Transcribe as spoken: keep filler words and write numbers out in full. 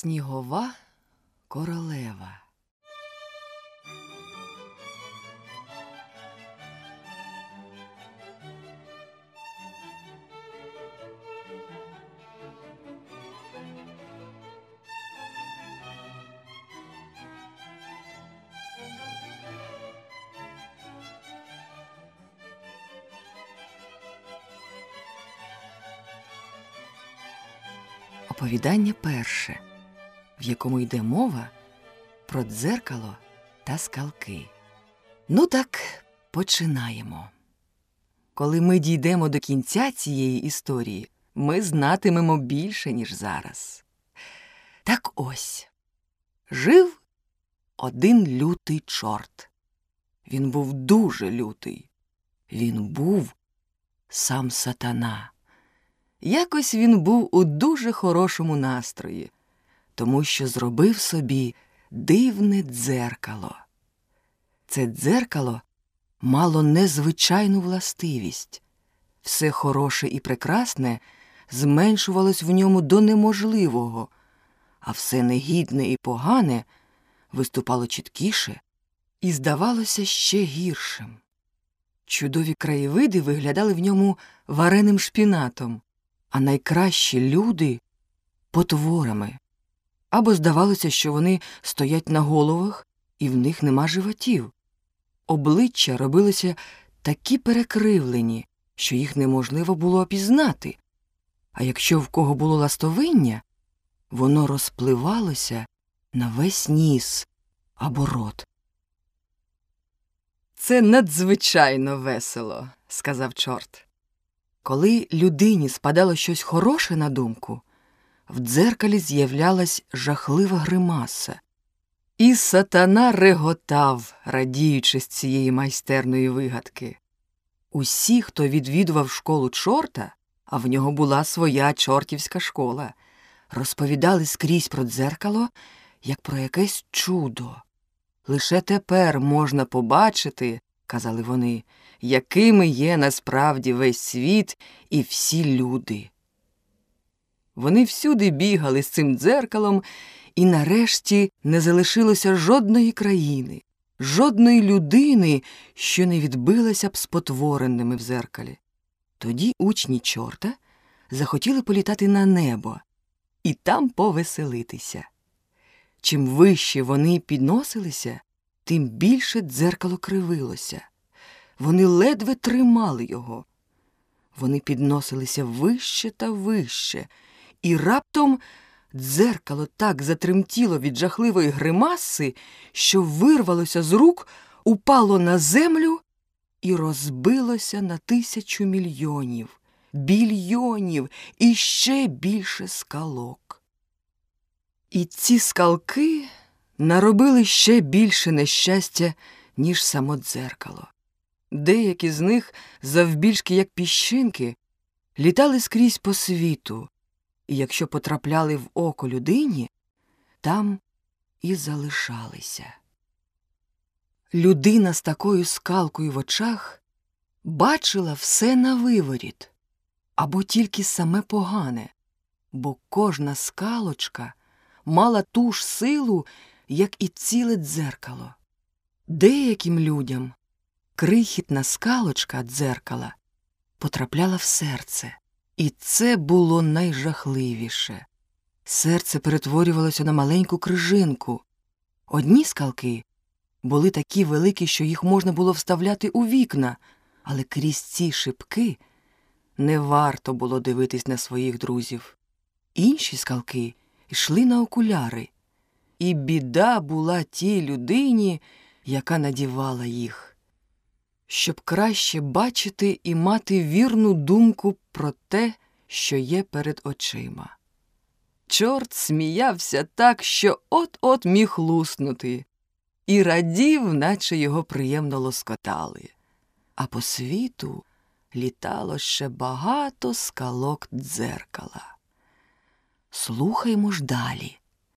Снігова королева. Оповідання перше, в якому йде мова про дзеркало та скалки. Ну так, починаємо. Коли ми дійдемо до кінця цієї історії, ми знатимемо більше, ніж зараз. Так ось, жив один лютий чорт. Він був дуже лютий. Він був сам сатана. Якось він був у дуже хорошому настрої, тому що зробив собі дивне дзеркало. Це дзеркало мало незвичайну властивість. Все хороше і прекрасне зменшувалось в ньому до неможливого, а все негідне і погане виступало чіткіше і здавалося ще гіршим. Чудові краєвиди виглядали в ньому вареним шпінатом, а найкращі люди – потворами. Або здавалося, що вони стоять на головах, і в них нема животів. Обличчя робилися такі перекривлені, що їх неможливо було опізнати. А якщо в кого було ластовиння, воно розпливалося на весь ніс або рот. «Це надзвичайно весело», – сказав чорт. Коли людині спадало щось хороше на думку, в дзеркалі з'являлась жахлива гримаса. І сатана реготав, радіючи з цієї майстерної вигадки. Усі, хто відвідував школу чорта, а в нього була своя чортівська школа, розповідали скрізь про дзеркало, як про якесь чудо. «Лише тепер можна побачити, – казали вони, – якими є насправді весь світ і всі люди». Вони всюди бігали з цим дзеркалом, і нарешті не залишилося жодної країни, жодної людини, що не відбилася б спотвореними в дзеркалі. Тоді учні чорта захотіли політати на небо і там повеселитися. Чим вище вони підносилися, тим більше дзеркало кривилося. Вони ледве тримали його. Вони підносилися вище та вище, і раптом дзеркало так затремтіло від жахливої гримаси, що вирвалося з рук, упало на землю і розбилося на тисячу мільйонів, більйонів і ще більше скалок. І ці скалки наробили ще більше нещастя, ніж само дзеркало. Деякі з них, завбільшки як піщинки, літали скрізь по світу, і якщо потрапляли в око людині, там і залишалися. Людина з такою скалкою в очах бачила все на виворіт, або тільки саме погане, бо кожна скалочка мала ту ж силу, як і ціле дзеркало. Деяким людям крихітна скалочка дзеркала потрапляла в серце, і це було найжахливіше. Серце перетворювалося на маленьку крижинку. Одні скалки були такі великі, що їх можна було вставляти у вікна, але крізь ці шибки не варто було дивитись на своїх друзів. Інші скалки йшли на окуляри, і біда була тій людині, яка надівала їх, щоб краще бачити і мати вірну думку про те, що є перед очима. Чорт сміявся так, що от-от міг луснути, і радів, наче його приємно лоскотали. А по світу літало ще багато скалок дзеркала. Слухаймо ж далі.